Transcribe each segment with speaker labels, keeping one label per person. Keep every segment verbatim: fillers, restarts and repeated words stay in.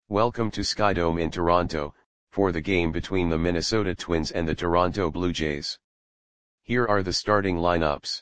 Speaker 1: Welcome to Skydome in Toronto, for the game between the Minnesota Twins and the Toronto Blue Jays. Here are the starting lineups.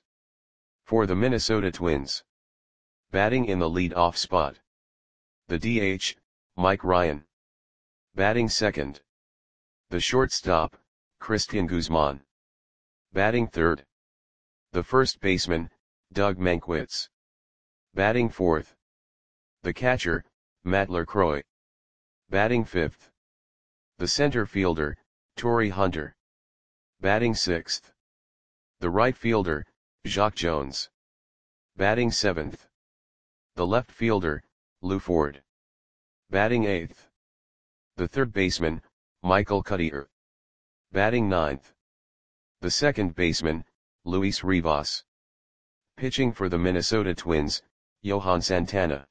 Speaker 1: For the Minnesota Twins. Batting in the lead-off spot. The D H, Mike Ryan. Batting second. The shortstop, Cristian Guzman. Batting third. The first baseman, Doug Mankiewicz. Batting fourth. The catcher, Matt LaCroix. Batting fifth. The center fielder, Torii Hunter. Batting sixth. The right fielder, Jacque Jones. Batting seventh. The left fielder, Lew Ford. Batting eighth. The third baseman, Michael Cuddyer. Batting ninth. The second baseman, Luis Rivas. Pitching for the Minnesota Twins, Johan Santana.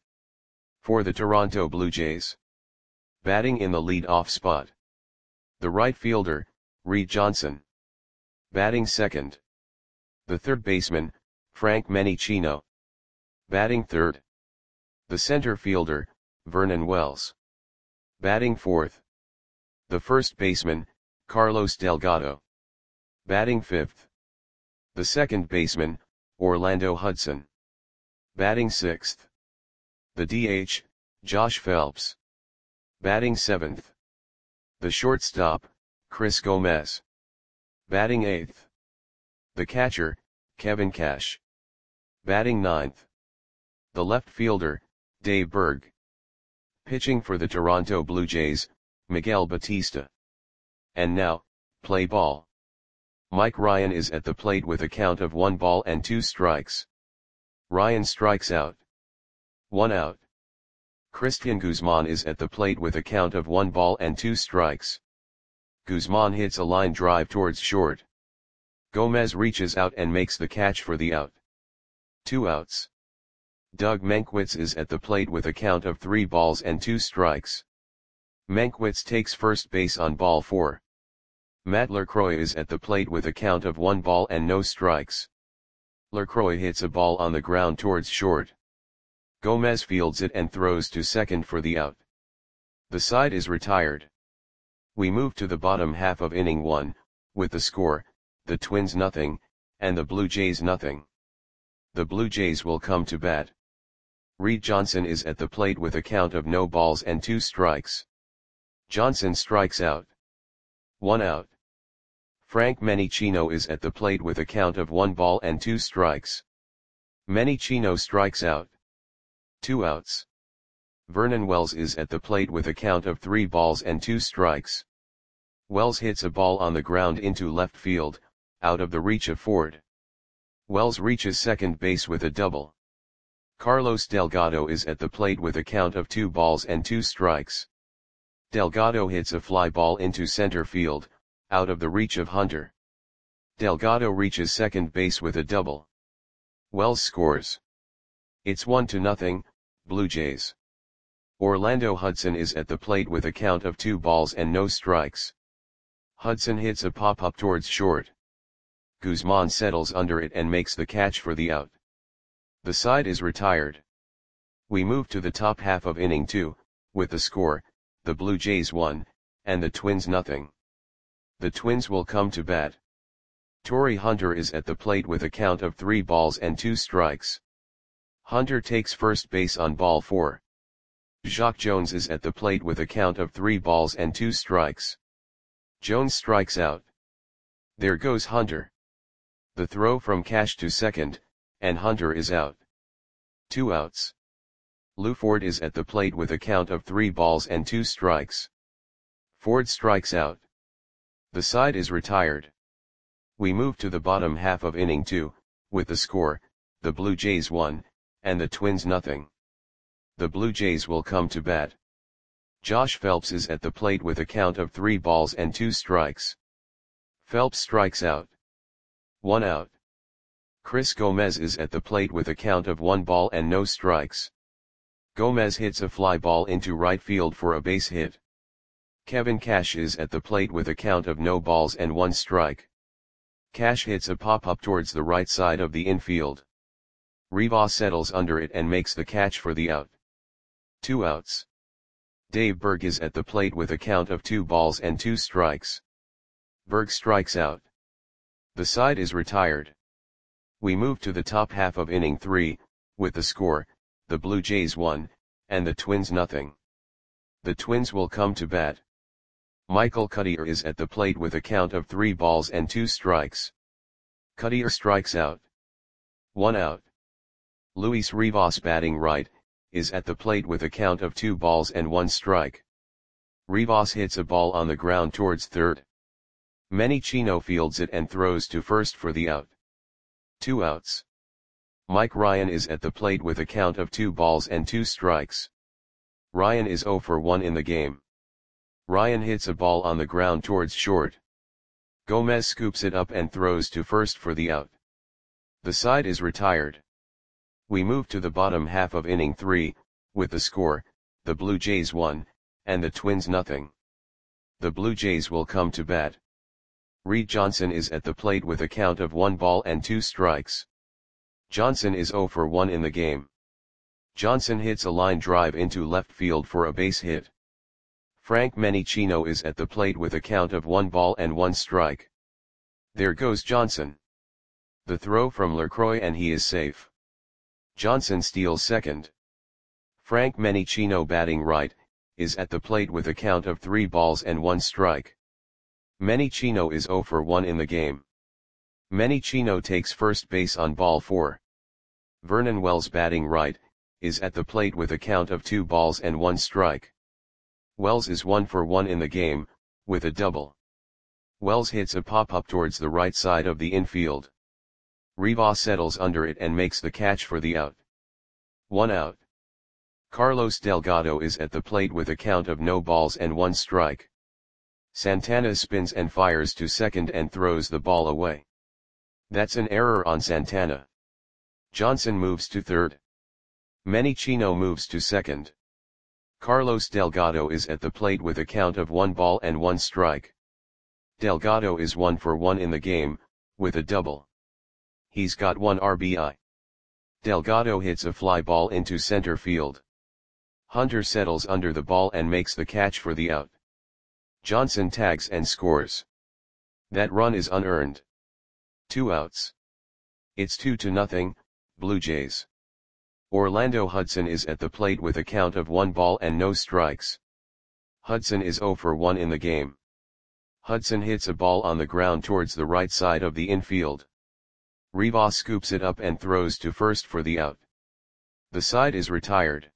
Speaker 1: For the Toronto Blue Jays. Batting in the lead-off spot. The right fielder, Reed Johnson. Batting second. The third baseman, Frank Menechino. Batting third. The center fielder, Vernon Wells. Batting fourth. The first baseman, Carlos Delgado. Batting fifth. The second baseman, Orlando Hudson. Batting sixth. The D H, Josh Phelps. Batting seventh. The shortstop, Chris Gomez. Batting eighth. The catcher, Kevin Cash. Batting ninth. The left fielder, Dave Berg. Pitching for the Toronto Blue Jays, Miguel Batista. And now, play ball. Mike Ryan is at the plate with a count of one ball and two strikes. Ryan strikes out. One out. Cristian Guzman is at the plate with a count of one ball and two strikes. Guzman hits a line drive towards short. Gomez reaches out and makes the catch for the out. Two outs. Doug Mankiewicz is at the plate with a count of three balls and two strikes. Mankiewicz takes first base on ball four. Matt LaCroix is at the plate with a count of one ball and no strikes. LaCroix hits a ball on the ground towards short. Gomez fields it and throws to second for the out. The side is retired. We move to the bottom half of inning one, with the score, the Twins nothing, and the Blue Jays nothing. The Blue Jays will come to bat. Reed Johnson is at the plate with a count of no balls and two strikes. Johnson strikes out. One out. Frank Menechino is at the plate with a count of one ball and two strikes. Menechino strikes out. Two outs. Vernon Wells is at the plate with a count of three balls and two strikes. Wells hits a ball on the ground into left field, out of the reach of Ford. Wells reaches second base with a double. Carlos Delgado is at the plate with a count of two balls and two strikes. Delgado hits a fly ball into center field, out of the reach of Hunter. Delgado reaches second base with a double. Wells scores. It's one to nothing, Blue Jays. Orlando Hudson is at the plate with a count of two balls and no strikes. Hudson hits a pop-up towards short. Guzman settles under it and makes the catch for the out. The side is retired. We move to the top half of inning two, with the score, the Blue Jays one, and the Twins nothing. The Twins will come to bat. Torii Hunter is at the plate with a count of three balls and two strikes. Hunter takes first base on ball four. Jacque Jones is at the plate with a count of three balls and two strikes. Jones strikes out. There goes Hunter. The throw from Cash to second, and Hunter is out. Two outs. Lew Ford is at the plate with a count of three balls and two strikes. Ford strikes out. The side is retired. We move to the bottom half of inning two, with the score, the Blue Jays one, and the Twins nothing. The Blue Jays will come to bat. Josh Phelps is at the plate with a count of three balls and two strikes. Phelps strikes out. One out. Chris Gomez is at the plate with a count of one ball and no strikes. Gomez hits a fly ball into right field for a base hit. Kevin Cash is at the plate with a count of no balls and one strike. Cash hits a pop-up towards the right side of the infield. Rivas settles under it and makes the catch for the out. Two outs. Dave Berg is at the plate with a count of two balls and two strikes. Berg strikes out. The side is retired. We move to the top half of inning three, with the score, the Blue Jays one, and the Twins nothing. The Twins will come to bat. Michael Cuddyer is at the plate with a count of three balls and two strikes. Cuddyer strikes out. One out. Luis Rivas, batting right, is at the plate with a count of two balls and one strike. Rivas hits a ball on the ground towards third. Manny Chino fields it and throws to first for the out. Two outs. Mike Ryan is at the plate with a count of two balls and two strikes. Ryan is oh for one in the game. Ryan hits a ball on the ground towards short. Gomez scoops it up and throws to first for the out. The side is retired. We move to the bottom half of inning three, with the score, the Blue Jays one, and the Twins nothing. The Blue Jays will come to bat. Reed Johnson is at the plate with a count of one ball and two strikes. Johnson is oh for one in the game. Johnson hits a line drive into left field for a base hit. Frank Menechino is at the plate with a count of one ball and one strike. There goes Johnson. The throw from LaCroix and he is safe. Johnson steals second. Frank Menechino, batting right, is at the plate with a count of three balls and one strike. Menechino is oh for one in the game. Menechino takes first base on ball four. Vernon Wells, batting right, is at the plate with a count of two balls and one strike. Wells is one for one in the game, with a double. Wells hits a pop-up towards the right side of the infield. Rivas settles under it and makes the catch for the out. One out. Carlos Delgado is at the plate with a count of no balls and one strike. Santana spins and fires to second and throws the ball away. That's an error on Santana. Johnson moves to third. Menechino moves to second. Carlos Delgado is at the plate with a count of one ball and one strike. Delgado is one for one in the game, with a double. He's got one R B I. Delgado hits a fly ball into center field. Hunter settles under the ball and makes the catch for the out. Johnson tags and scores. That run is unearned. Two outs. It's two to nothing, Blue Jays. Orlando Hudson is at the plate with a count of one ball and no strikes. Hudson is oh for one in the game. Hudson hits a ball on the ground towards the right side of the infield. Rivas scoops it up and throws to first for the out. The side is retired.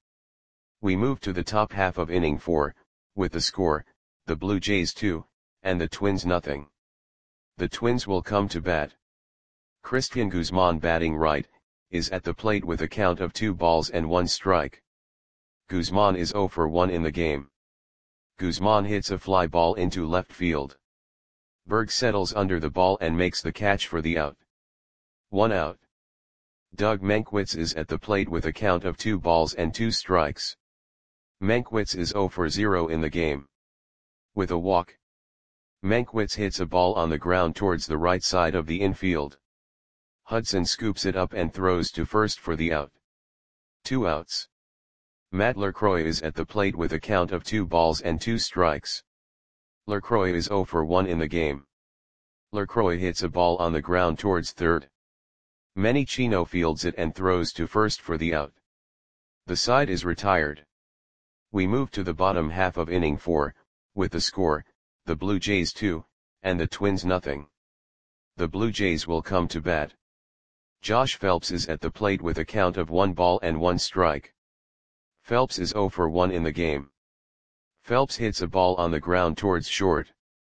Speaker 1: We move to the top half of inning four, with the score, the Blue Jays two, and the Twins nothing. The Twins will come to bat. Christian Guzman, batting right, is at the plate with a count of two balls and one strike. Guzman is oh for one in the game. Guzman hits a fly ball into left field. Berg settles under the ball and makes the catch for the out. One out. Doug Mankiewicz is at the plate with a count of two balls and two strikes. Mankiewicz is oh for zero in the game. With a walk. Mankiewicz hits a ball on the ground towards the right side of the infield. Hudson scoops it up and throws to first for the out. Two outs. Matt LaCroix is at the plate with a count of two balls and two strikes. LaCroix is oh for one in the game. LaCroix hits a ball on the ground towards third. Menechino fields it and throws to first for the out. The side is retired. We move to the bottom half of inning four, with the score, the Blue Jays two, and the Twins nothing. The Blue Jays will come to bat. Josh Phelps is at the plate with a count of one ball and one strike. Phelps is oh for one in the game. Phelps hits a ball on the ground towards short.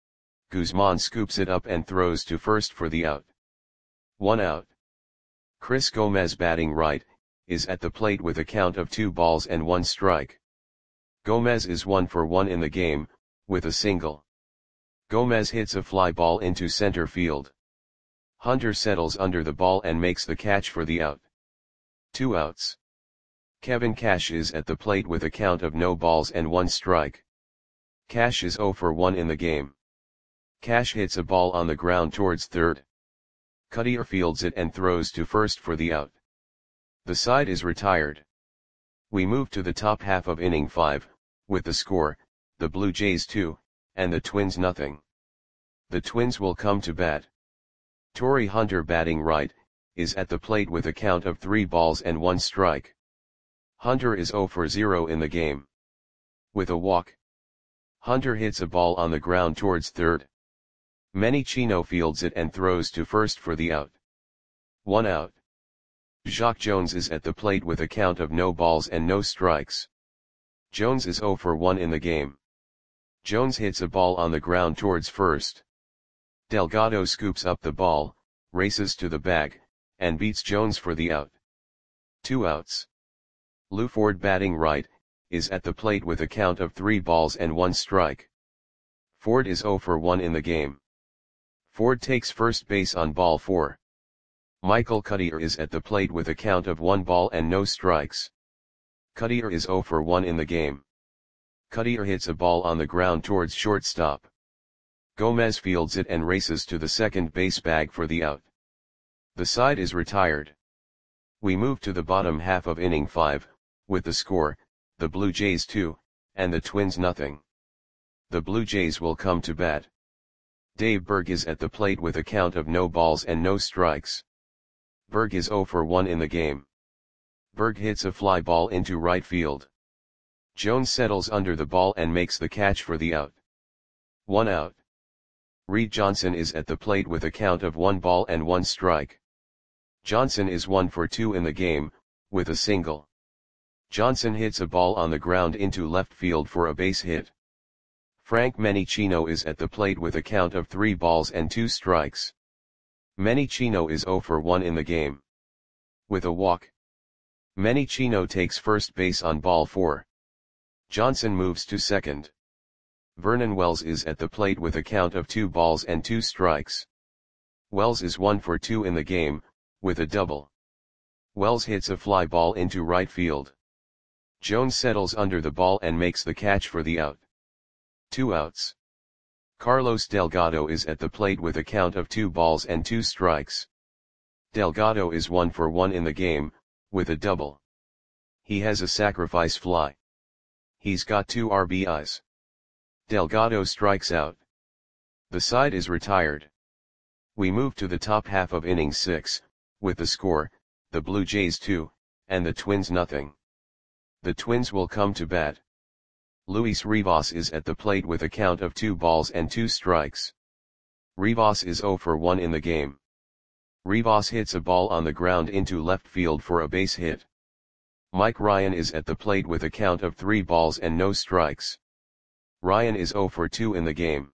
Speaker 1: Guzman scoops it up and throws to first for the out. One out. Chris Gomez, batting right, is at the plate with a count of two balls and one strike. Gomez is one for one in the game, with a single. Gomez hits a fly ball into center field. Hunter settles under the ball and makes the catch for the out. Two outs. Kevin Cash is at the plate with a count of no balls and one strike. Cash is oh for one in the game. Cash hits a ball on the ground towards third. Cuddyer fields it and throws to first for the out. The side is retired. We move to the top half of inning five, with the score, the Blue Jays two, and the Twins nothing. The Twins will come to bat. Torii Hunter batting right, is at the plate with a count of three balls and one strike. Hunter is zero for zero in the game. With a walk, Hunter hits a ball on the ground towards third. Manny Chino fields it and throws to first for the out. One out. Jacque Jones is at the plate with a count of no balls and no strikes. Jones is zero for one in the game. Jones hits a ball on the ground towards first. Delgado scoops up the ball, races to the bag, and beats Jones for the out. Two outs. Lew Ford batting right, is at the plate with a count of three balls and one strike. Ford is zero for one in the game. Ford takes first base on ball four. Michael Cuddyer is at the plate with a count of one ball and no strikes. Cuddyer is zero for one in the game. Cuddyer hits a ball on the ground towards shortstop. Gomez fields it and races to the second base bag for the out. The side is retired. We move to the bottom half of inning five, with the score, the Blue Jays two, and the Twins nothing. The Blue Jays will come to bat. Dave Berg is at the plate with a count of no balls and no strikes. Berg is zero for one in the game. Berg hits a fly ball into right field. Jones settles under the ball and makes the catch for the out. One out. Reed Johnson is at the plate with a count of one ball and one strike. Johnson is one for two in the game, with a single. Johnson hits a ball on the ground into left field for a base hit. Frank Manny Chino is at the plate with a count of three balls and two strikes. Manny Chino is zero for one in the game. With a walk, Manny Chino takes first base on ball four. Johnson moves to second. Vernon Wells is at the plate with a count of two balls and two strikes. Wells is one for two in the game, with a double. Wells hits a fly ball into right field. Jones settles under the ball and makes the catch for the out. Two outs. Carlos Delgado is at the plate with a count of two balls and two strikes. Delgado is one for one in the game, with a double. He has a sacrifice fly. He's got two R B Is. Delgado strikes out. The side is retired. We move to the top half of inning six, with the score, the Blue Jays two, and the Twins nothing. The Twins will come to bat. Luis Rivas is at the plate with a count of two balls and two strikes. Rivas is zero for one in the game. Rivas hits a ball on the ground into left field for a base hit. Mike Ryan is at the plate with a count of three balls and no strikes. Ryan is zero for two in the game.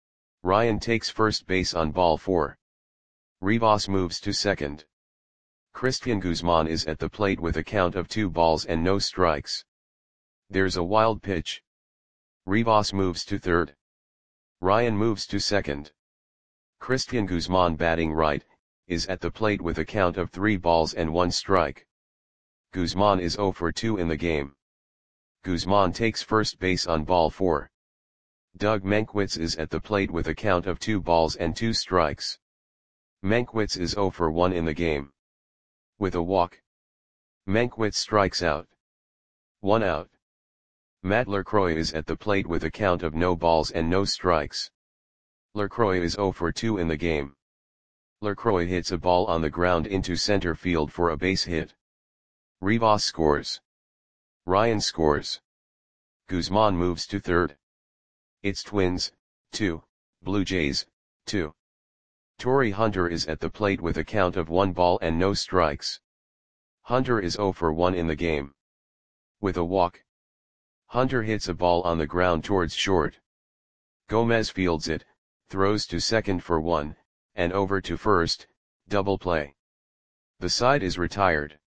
Speaker 1: Ryan takes first base on ball four. Rivas moves to second. Christian Guzman is at the plate with a count of two balls and no strikes. There's a wild pitch. Rivas moves to third. Ryan moves to second. Christian Guzman batting right, is at the plate with a count of three balls and one strike. Guzman is zero for two in the game. Guzman takes first base on ball four. Doug Mankiewicz is at the plate with a count of two balls and two strikes. Mankiewicz is zero for one in the game. With a walk, Mankiewicz strikes out. One out. Matt LaCroix is at the plate with a count of no balls and no strikes. LaCroix is zero for two in the game. LaCroix hits a ball on the ground into center field for a base hit. Rivas scores. Ryan scores. Guzman moves to third. It's Twins, two, Blue Jays, two. Torii Hunter is at the plate with a count of one ball and no strikes. Hunter is zero for one in the game. With a walk, Hunter hits a ball on the ground towards short. Gomez fields it, throws to second for one, and over to first, double play. The side is retired.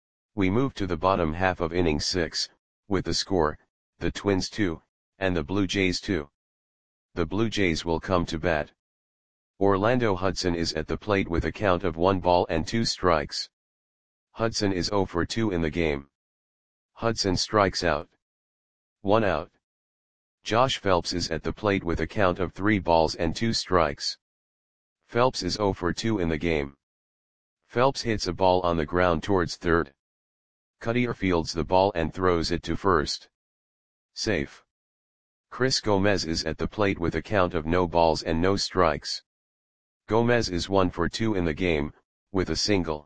Speaker 1: We move to the bottom half of inning six, with the score, the Twins two, and the Blue Jays two. The Blue Jays will come to bat. Orlando Hudson is at the plate with a count of one ball and two strikes. Hudson is zero for two in the game. Hudson strikes out. One out. Josh Phelps is at the plate with a count of three balls and two strikes. Phelps is zero for two in the game. Phelps hits a ball on the ground towards third. Cuddyer fields the ball and throws it to first. Safe. Chris Gomez is at the plate with a count of no balls and no strikes. Gomez is one for two in the game, with a single.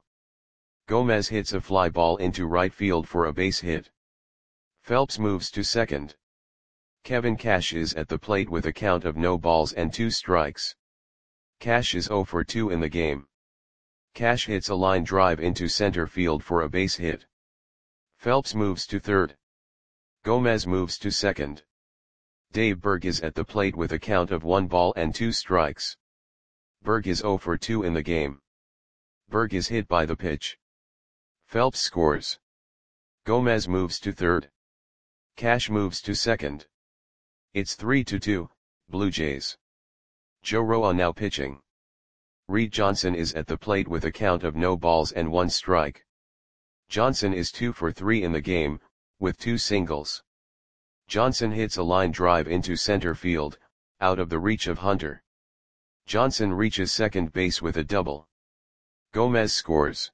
Speaker 1: Gomez hits a fly ball into right field for a base hit. Phelps moves to second. Kevin Cash is at the plate with a count of no balls and two strikes. Cash is zero for two in the game. Cash hits a line drive into center field for a base hit. Phelps moves to third. Gomez moves to second. Dave Berg is at the plate with a count of one ball and two strikes. Berg is zero for two in the game. Berg is hit by the pitch. Phelps scores. Gomez moves to third. Cash moves to second. It's three to two, Blue Jays. Joe Roa now pitching. Reed Johnson is at the plate with a count of no balls and one strike. Johnson is two for three in the game, with two singles. Johnson hits a line drive into center field, out of the reach of Hunter. Johnson reaches second base with a double. Gomez scores.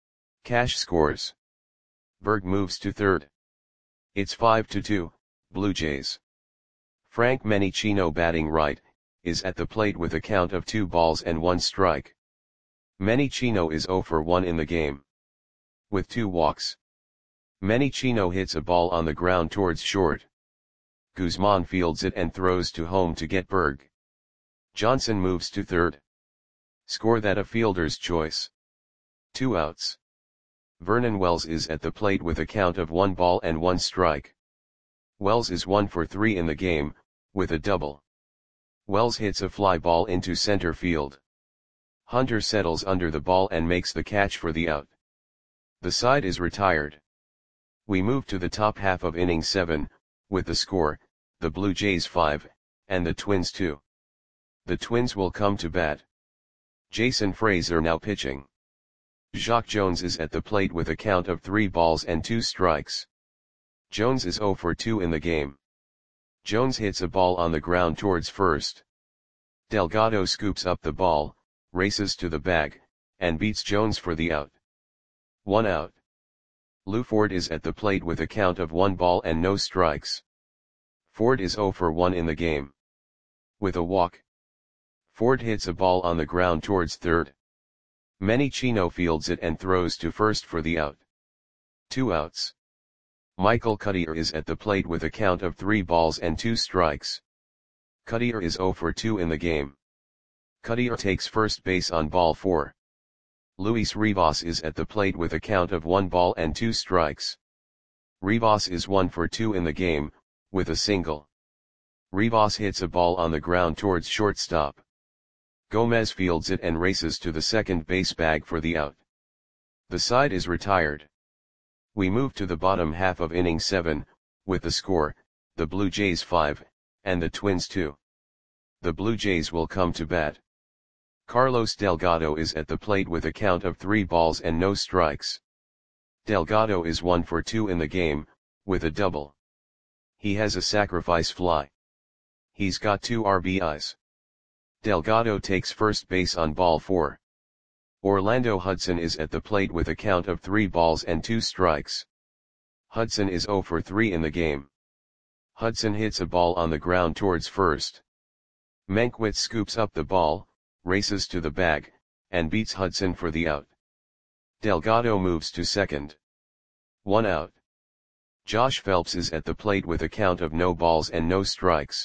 Speaker 1: Cash scores. Berg moves to third. It's five to two, Blue Jays. Frank Menichino batting right, is at the plate with a count of two balls and one strike. Menichino is zero for one in the game. With two walks. Menichino hits a ball on the ground towards short. Guzman fields it and throws to home to get Berg. Johnson moves to third. Score that a fielder's choice. Two outs. Vernon Wells is at the plate with a count of one ball and one strike. Wells is one for three in the game, with a double. Wells hits a fly ball into center field. Hunter settles under the ball and makes the catch for the out. The side is retired. We move to the top half of inning seven, with the score, the Blue Jays five, and the Twins two. The Twins will come to bat. Jason Frazier now pitching. Jacque Jones is at the plate with a count of three balls and two strikes. Jones is zero for two in the game. Jones hits a ball on the ground towards first. Delgado scoops up the ball, races to the bag, and beats Jones for the out. One out. Lou Ford is at the plate with a count of one ball and no strikes. Ford is zero for one in the game. With a walk. Ford hits a ball on the ground towards third. Menichino fields it and throws to first for the out. Two outs. Michael Cuddyer is at the plate with a count of three balls and two strikes. Cuddyer is zero for two in the game. Cuddyer takes first base on ball four. Luis Rivas is at the plate with a count of one ball and two strikes. Rivas is one for two in the game, with a single. Rivas hits a ball on the ground towards shortstop. Gomez fields it and races to the second base bag for the out. The side is retired. We move to the bottom half of inning seven, with the score, the Blue Jays five, and the Twins two. The Blue Jays will come to bat. Carlos Delgado is at the plate with a count of three balls and no strikes. Delgado is one for two in the game, with a double. He has a sacrifice fly. He's got two R B Is. Delgado takes first base on ball four. Orlando Hudson is at the plate with a count of three balls and two strikes. Hudson is zero for three in the game. Hudson hits a ball on the ground towards first. Mankiewicz scoops up the ball, races to the bag, and beats Hudson for the out. Delgado moves to second. One out. Josh Phelps is at the plate with a count of no balls and no strikes.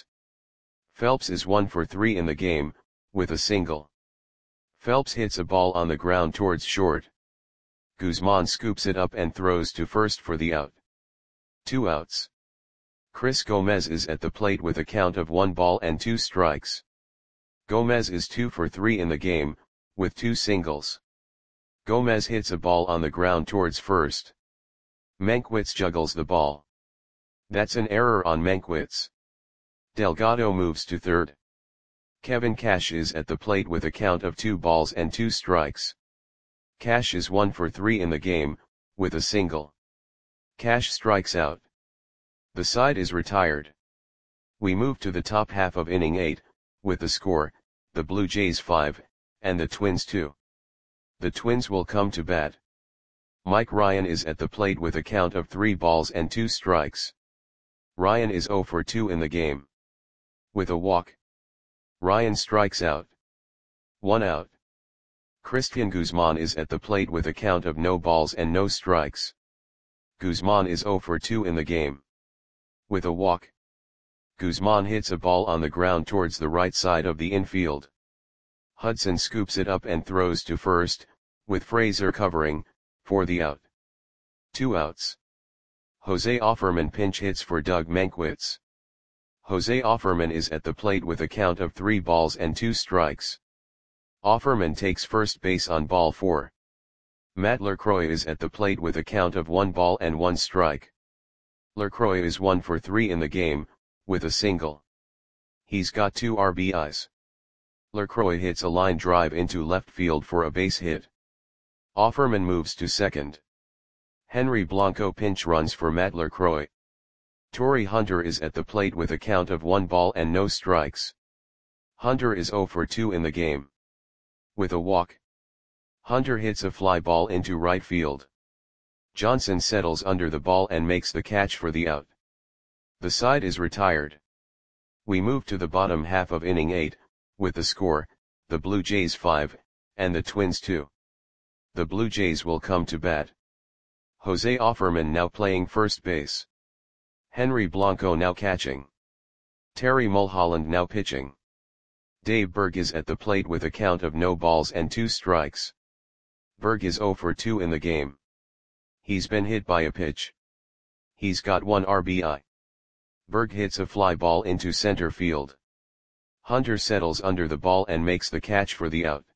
Speaker 1: Phelps is one for three in the game, with a single. Phelps hits a ball on the ground towards short. Guzman scoops it up and throws to first for the out. Two outs. Chris Gomez is at the plate with a count of one ball and two strikes. Gomez is two for three in the game, with two singles. Gomez hits a ball on the ground towards first. Mankiewicz juggles the ball. That's an error on Mankiewicz. Delgado moves to third. Kevin Cash is at the plate with a count of two balls and two strikes. Cash is one for three in the game, with a single. Cash strikes out. The side is retired. We move to the top half of inning eight, with the score, the Blue Jays five, and the Twins two. The Twins will come to bat. Mike Ryan is at the plate with a count of three balls and two strikes. Ryan is zero for two in the game. With a walk. Ryan strikes out. One out. Christian Guzman is at the plate with a count of no balls and no strikes. Guzman is zero for two in the game. With a walk. Guzman hits a ball on the ground towards the right side of the infield. Hudson scoops it up and throws to first, with Fraser covering, for the out. Two outs. Jose Offerman pinch hits for Doug Mankiewicz. Jose Offerman is at the plate with a count of three balls and two strikes. Offerman takes first base on ball four. Matt LaCroix is at the plate with a count of one ball and one strike. LaCroix is one for three in the game, with a single. He's got two R B Is. LaCroix hits a line drive into left field for a base hit. Offerman moves to second. Henry Blanco pinch runs for Matt LaCroix. Torii Hunter is at the plate with a count of one ball and no strikes. Hunter is zero for two in the game. With a walk. Hunter hits a fly ball into right field. Johnson settles under the ball and makes the catch for the out. The side is retired. We move to the bottom half of inning eight, with the score, the Blue Jays five, and the Twins two. The Blue Jays will come to bat. Jose Offerman now playing first base. Henry Blanco now catching. Terry Mulholland now pitching. Dave Berg is at the plate with a count of no balls and two strikes. Berg is zero for two in the game. He's been hit by a pitch. He's got one R B I. Berg hits a fly ball into center field. Hunter settles under the ball and makes the catch for the out.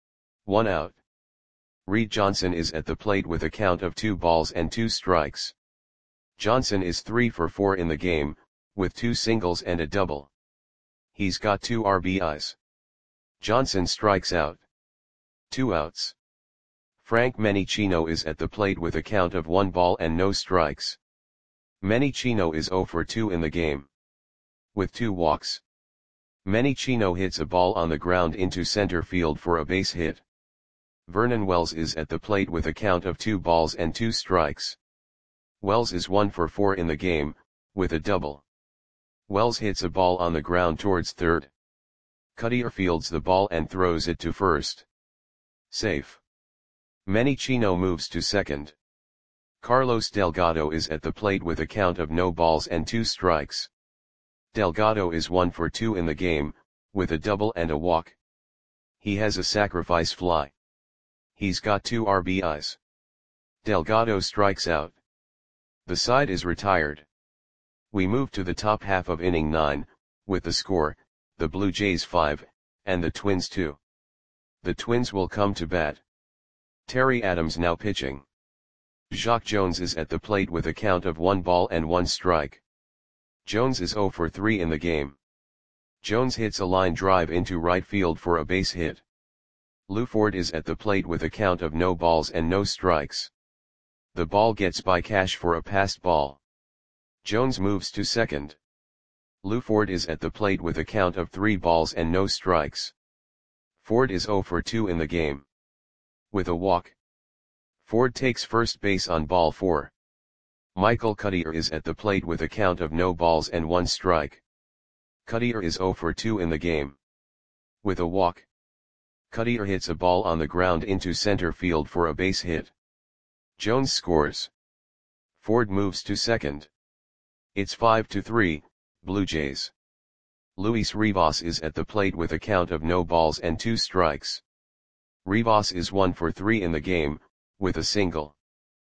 Speaker 1: One out. Reed Johnson is at the plate with a count of two balls and two strikes. Johnson is three for four in the game, with two singles and a double. He's got two R B Is. Johnson strikes out. Two outs. Frank Menichino is at the plate with a count of one ball and no strikes. Menichino is zero for two in the game. With two walks. Menichino hits a ball on the ground into center field for a base hit. Vernon Wells is at the plate with a count of two balls and two strikes. Wells is one for four in the game, with a double. Wells hits a ball on the ground towards third. Cutter fields the ball and throws it to first. Safe. Menichino moves to second. Carlos Delgado is at the plate with a count of no balls and two strikes. Delgado is one for two in the game, with a double and a walk. He has a sacrifice fly. He's got two R B Is. Delgado strikes out. The side is retired. We move to the top half of inning nine, with the score, the Blue Jays five, and the Twins two. The Twins will come to bat. Terry Adams now pitching. Jacque Jones is at the plate with a count of one ball and one strike. Jones is zero for three in the game. Jones hits a line drive into right field for a base hit. Lou Ford is at the plate with a count of no balls and no strikes. The ball gets by Cash for a passed ball. Jones moves to second. Lou Ford is at the plate with a count of three balls and no strikes. Ford is zero for two in the game. With a walk. Ford takes first base on ball four. Michael Cutter is at the plate with a count of no balls and one strike. Cutter is zero for two in the game. With a walk. Cutter hits a ball on the ground into center field for a base hit. Jones scores. Ford moves to second. It's five to three, Blue Jays. Luis Rivas is at the plate with a count of no balls and two strikes. Rivas is one for three in the game, with a single.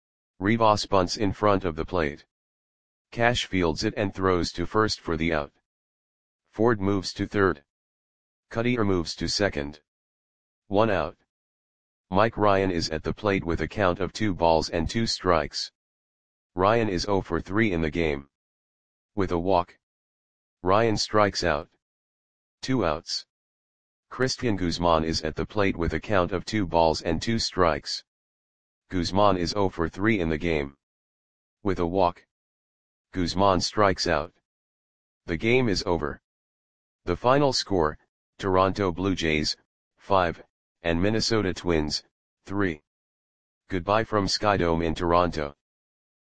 Speaker 1: Rivas bunts in front of the plate. Cash fields it and throws to first for the out. Ford moves to third. Cutter moves to second. One out. Mike Ryan is at the plate with a count of two balls and two strikes. Ryan is zero for three in the game. With a walk. Ryan strikes out. Two outs. Christian Guzman is at the plate with a count of two balls and two strikes. Guzman is zero for three in the game. With a walk. Guzman strikes out. The game is over. The final score, Toronto Blue Jays, five, and Minnesota Twins, three. Goodbye from Skydome in Toronto.